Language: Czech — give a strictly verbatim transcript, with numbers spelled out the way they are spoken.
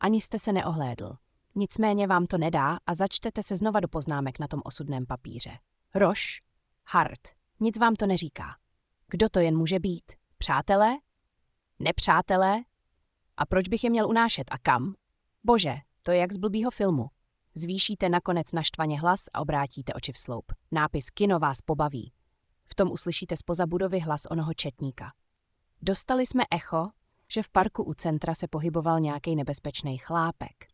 Ani jste se neohlédl. Nicméně vám to nedá a začtete se znova do poznámek na tom osudném papíře. Roš? Hart. Nic vám to neříká. Kdo to jen může být? Přátelé? Nepřátelé? A proč bych je měl unášet a kam? Bože, to je jak z blbýho filmu. Zvýšíte nakonec naštvaně hlas a obrátíte oči v sloup. Nápis Kino vás pobaví. V tom uslyšíte zpoza budovy hlas onoho četníka. Dostali jsme echo, že v parku u centra se pohyboval nějaký nebezpečný chlápek.